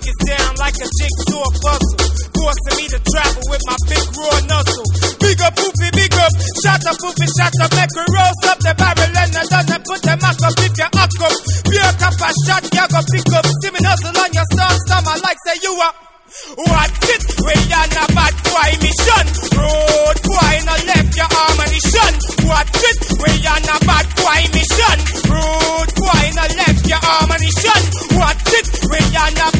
it sound like a jigsaw puzzle, forcing me to travel with my big raw nuzzle. Big up, poopy, big up. Shut up, poopy, shut up. Make we roast up the barrel and the done and put them up if you up. Beer cup a shot, you go pick up. See me nuzzle on your son, stomach like say you up. What's it? We are not bad boy mission. Road boy no left your ammunition. What's it? We are not bad boy mission. Road boy no left your ammunition. What's it? We are not